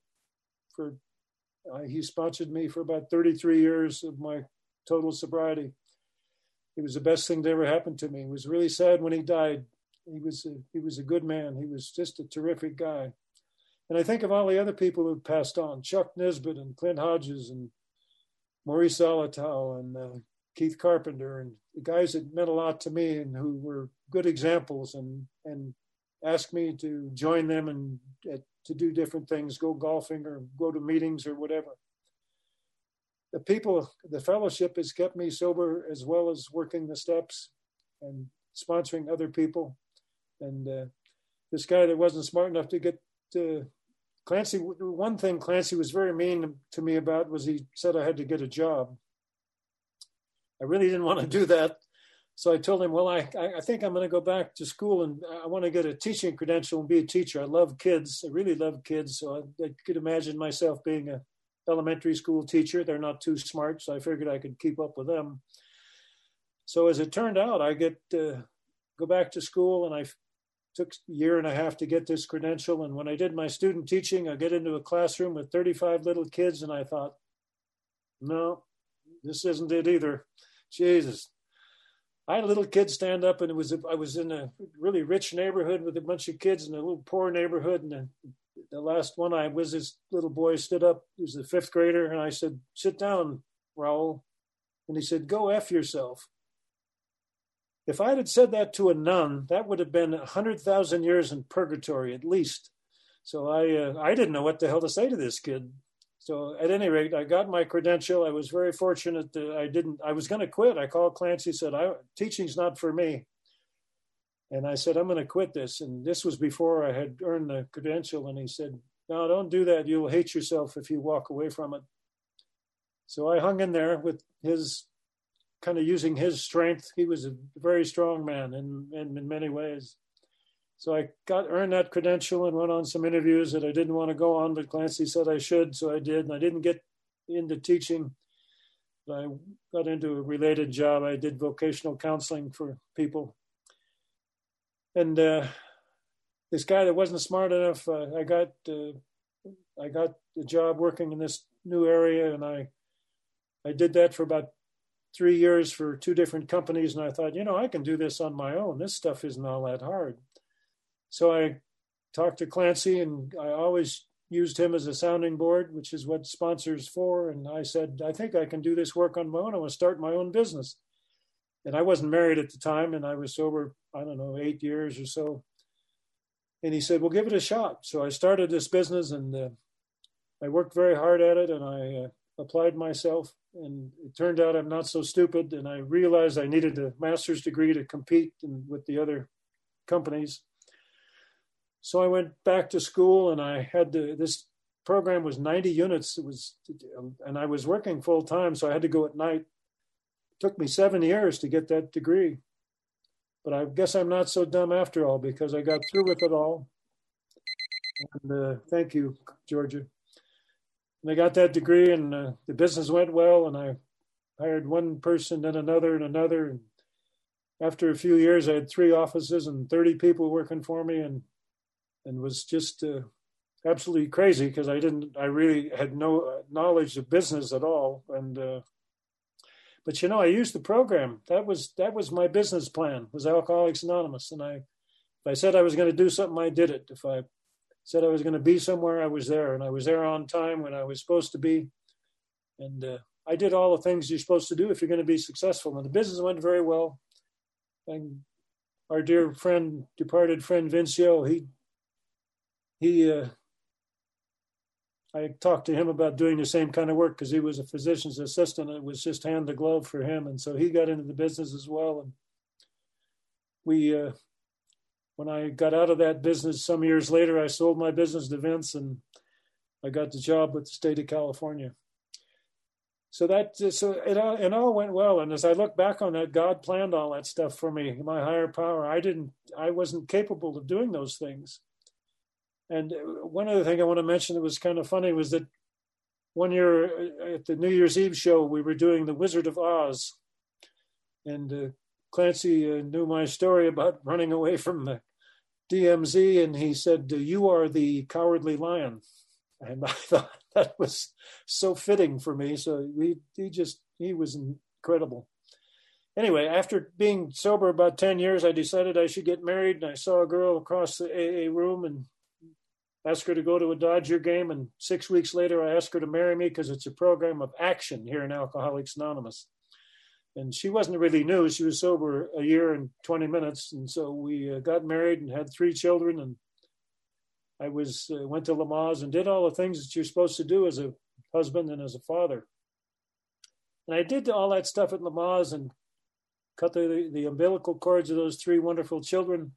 he sponsored me for about 33 years of my total sobriety. It was the best thing that ever happened to me. It was really sad when he died. He was a good man. He was just a terrific guy. And I think of all the other people who passed on, Chuck Nisbet and Clint Hodges and Maurice Solitow and Keith Carpenter, and the guys that meant a lot to me and who were good examples, and asked me to join them and to do different things, go golfing or go to meetings or whatever. The fellowship has kept me sober, as well as working the steps and sponsoring other people. And this guy that wasn't smart enough to get Clancy, one thing Clancy was very mean to me about was he said I had to get a job. I really didn't want to do that. So I told him, well, I think I'm going to go back to school, and I want to get a teaching credential and be a teacher. I love kids. I really love kids. So I could imagine myself being an elementary school teacher. They're not too smart, so I figured I could keep up with them. So as it turned out, I go back to school, and I took a year and a half to get this credential. And when I did my student teaching, I get into a classroom with 35 little kids, and I thought, no, this isn't it either. Jesus. I had a little kid stand up, and I was in a really rich neighborhood with a bunch of kids in a little poor neighborhood. And the last one this little boy stood up. He was a fifth grader. And I said, sit down, Raul. And he said, go F yourself. If I had said that to a nun, that would have been 100,000 years in purgatory at least. So I didn't know what the hell to say to this kid. So at any rate, I got my credential. I was very fortunate that I was going to quit. I called Clancy, said, teaching's not for me. And I said, I'm going to quit this. And this was before I had earned the credential. And he said, no, don't do that. You'll hate yourself if you walk away from it. So I hung in there with his kind of using his strength. He was a very strong man in many ways. So I earned that credential and went on some interviews that I didn't want to go on, but Clancy said I should, so I did. And I didn't get into teaching. I got into a related job. I did vocational counseling for people. And this guy that wasn't smart enough, I got the job working in this new area, and I did that for about 3 years for 2 different companies, and I thought, I can do this on my own. This stuff isn't all that hard. So I talked to Clancy, and I always used him as a sounding board, which is what sponsors for. And I said, I think I can do this work on my own. I want to start my own business. And I wasn't married at the time, and I was sober, 8 years or so. And he said, well, give it a shot. So I started this business, and I worked very hard at it, and I applied myself. And it turned out I'm not so stupid. And I realized I needed a master's degree to compete with the other companies. So I went back to school, and I had this program was 90 units. And I was working full time, so I had to go at night. It took me 7 years to get that degree. But I guess I'm not so dumb after all, because I got through with it all. And thank you, Georgia. And I got that degree, and the business went well, and I hired one person, then another and another. And after a few years, I had 3 offices and 30 people working for me, and was just absolutely crazy, because I really had no knowledge of business at all. And but I used the program. That was my business plan, was Alcoholics Anonymous. And if I said I was going to do something, I did it. If I said I was going to be somewhere, I was there, and I was there on time when I was supposed to be. And I did all the things you're supposed to do if you're going to be successful. And the business went very well. And our dear friend, departed friend Vincio, I talked to him about doing the same kind of work, because he was a physician's assistant. It was just hand to glove for him. And so he got into the business as well. And when I got out of that business some years later, I sold my business to Vince, and I got the job with the state of California. So it all went well. And as I look back on that, God planned all that stuff for me, my higher power. I wasn't capable of doing those things. And one other thing I want to mention that was kind of funny was that one year at the New Year's Eve show, we were doing The Wizard of Oz. And Clancy knew my story about running away from the DMZ, and he said, you are the cowardly lion. And I thought that was so fitting for me. So he was incredible. Anyway, after being sober about 10 years, I decided I should get married. And I saw a girl across the AA room and asked her to go to a Dodger game. And 6 weeks later, I asked her to marry me, because it's a program of action here in Alcoholics Anonymous. And she wasn't really new. She was sober a year and 20 minutes. And so we got married and had 3 children. And I went to Lamaze and did all the things that you're supposed to do as a husband and as a father. And I did all that stuff at Lamaze and cut the umbilical cords of those 3 wonderful children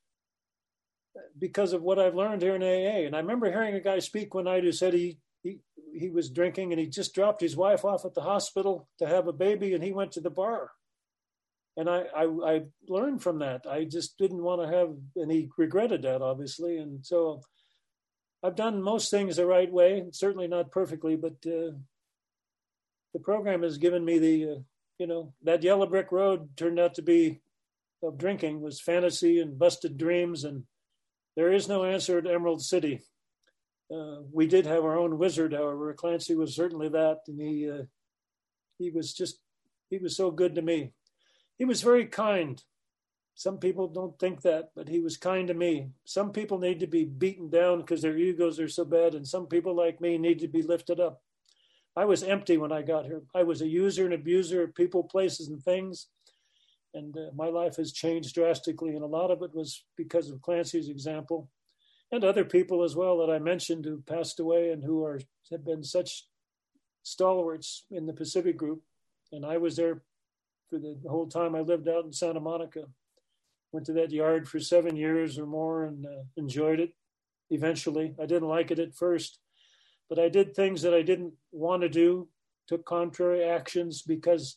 because of what I've learned here in AA. And I remember hearing a guy speak one night who said he was drinking, and he just dropped his wife off at the hospital to have a baby, and he went to the bar. And I learned from that. I just didn't want to have, and he regretted that, obviously. And so I've done most things the right way, certainly not perfectly, but the program has given me that yellow brick road turned out to be, of drinking, was fantasy and busted dreams. And there is no answer at Emerald City. We did have our own wizard, however. Clancy was certainly that. And he was so good to me. He was very kind. Some people don't think that, but he was kind to me. Some people need to be beaten down because their egos are so bad, and some people like me need to be lifted up. I was empty when I got here. I was a user and abuser of people, places, and things. And my life has changed drastically, and a lot of it was because of Clancy's example, and other people as well that I mentioned who passed away and who have been such stalwarts in the Pacific Group. And I was there for the whole time I lived out in Santa Monica. Went to that yard for 7 years or more and enjoyed it eventually. I didn't like it at first, but I did things that I didn't want to do, took contrary actions because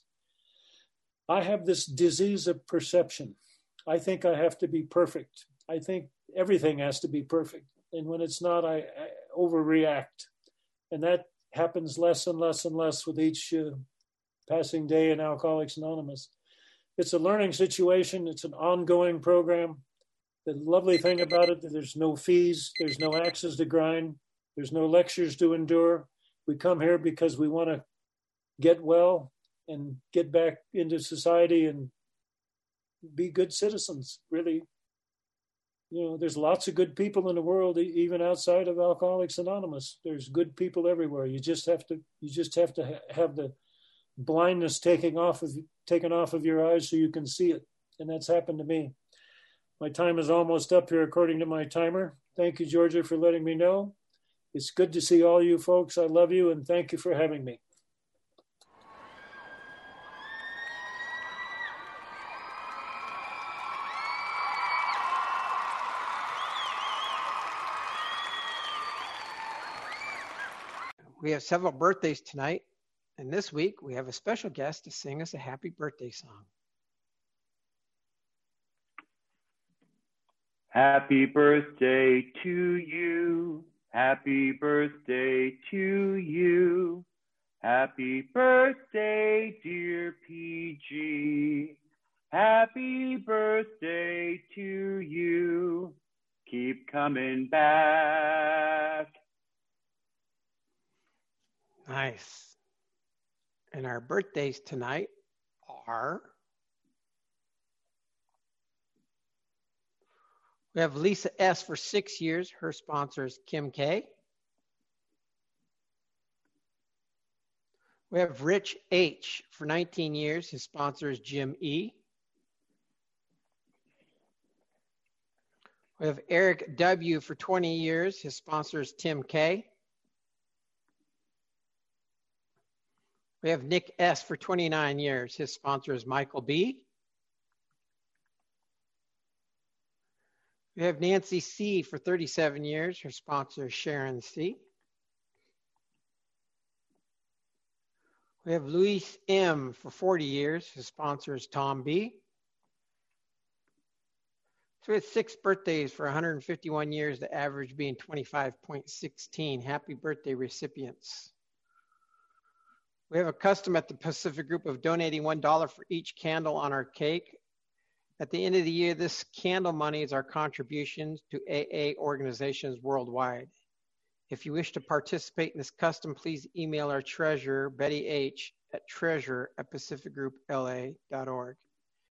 I have this disease of perception. I think I have to be perfect. I think everything has to be perfect. And when it's not, I overreact. And that happens less and less and less with each passing day in Alcoholics Anonymous. It's a learning situation. It's an ongoing program. The lovely thing about it, that there's no fees. There's no axes to grind. There's no lectures to endure. We come here because we want to get well. and get back into society and be good citizens. Really, there's lots of good people in the world, even outside of Alcoholics Anonymous. There's good people everywhere. You just have to have the blindness taken off of your eyes so you can see it. And that's happened to me. My time is almost up here according to my timer. Thank you, Georgia, for letting me know. It's good to see all you folks. I love you, and thank you for having me. We have several birthdays tonight, and this week we have a special guest to sing us a happy birthday song. Happy birthday to you. Happy birthday to you. Happy birthday, dear PG. Happy birthday to you. Keep coming back. Nice. And our birthdays tonight are, we have Lisa S. for 6 years. Her sponsor is Kim K. We have Rich H. for 19 years. His sponsor is Jim E. We have Eric W. for 20 years. His sponsor is Tim K. We have Nick S. for 29 years. His sponsor is Michael B. We have Nancy C. for 37 years. Her sponsor is Sharon C. We have Luis M. for 40 years. His sponsor is Tom B. So we had 6 birthdays for 151 years, the average being 25.16. Happy birthday, recipients. We have a custom at the Pacific Group of donating $1 for each candle on our cake. At the end of the year, this candle money is our contributions to AA organizations worldwide. If you wish to participate in this custom, please email our treasurer, Betty H., at treasurer@pacificgroupla.org.